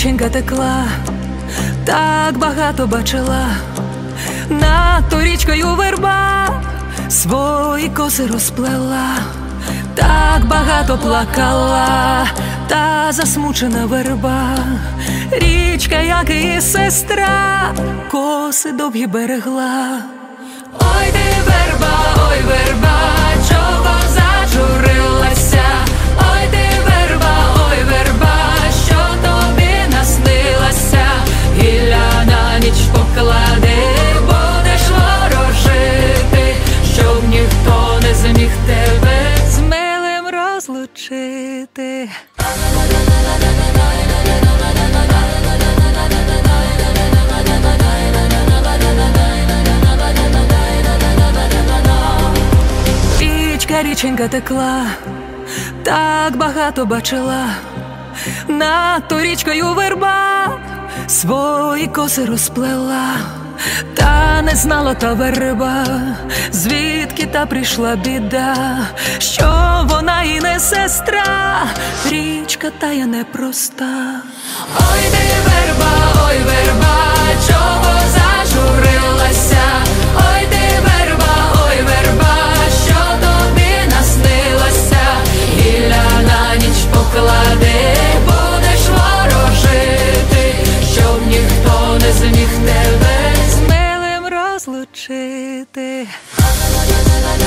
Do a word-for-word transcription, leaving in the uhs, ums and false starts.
річенька текла, так багато бачила, над річкою верба свої коси розплела, так багато плакала та засмучена верба. Річка, як і сестра, коси довгі берегла. Ой ти верба, ой верба, чого зажурилася? Ой ти верба, ой верба, що тобі наснилася? Гілля на ніч поклади, будеш ворожити, щоб ніхто не зміг тебе з милим розлучити. Річенька текла, так багато бачила, над річкою верба свої коси розплела, та не знала та верба, звідки та прийшла біда, що вона і не сестра, річка тая непроста. Ой ти верба, ой верба, чого зажурилася? Ой ти верба, ой верба, що тобі наснилася? Гілля на ніч поклади, будеш ворожити, щоб ніхто не зміг тебе з милим розлучити.